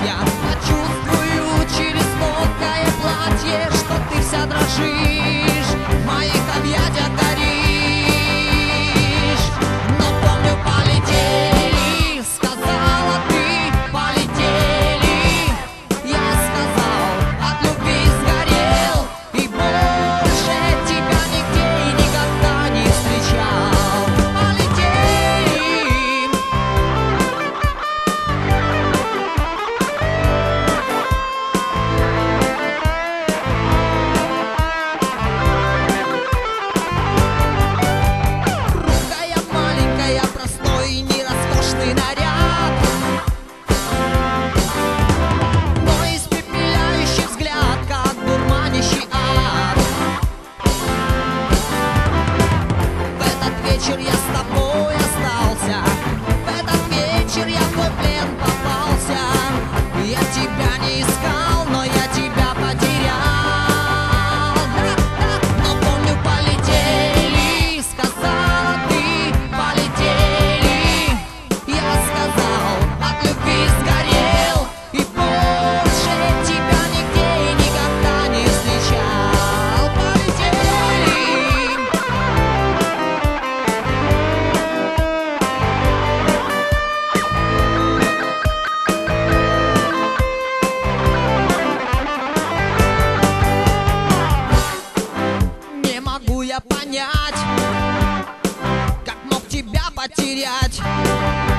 я почувствую через тонкое платье, что ты вся дрожишь, в моих объятиях горишь. Но помню, полетели, сказала ты, полетели. Я сказал, от любви сгорел, и больше тебя нигде и никогда не встречал. Полетели. Хрупкая, маленькая, простой и нероскошный наряд, но испепеляющий взгляд, как дурманящий ад. В этот вечер я с тобой остался, в этот вечер я в твой плен попался. Я тебя не искал, но я тебя потерял. Но помню, полетели, сказала ты, полетели. Я сказал, от любви сгорел, и больше тебя нигде и никогда не встречал. Полетели. Не могу я понять, как мог тебя потерять.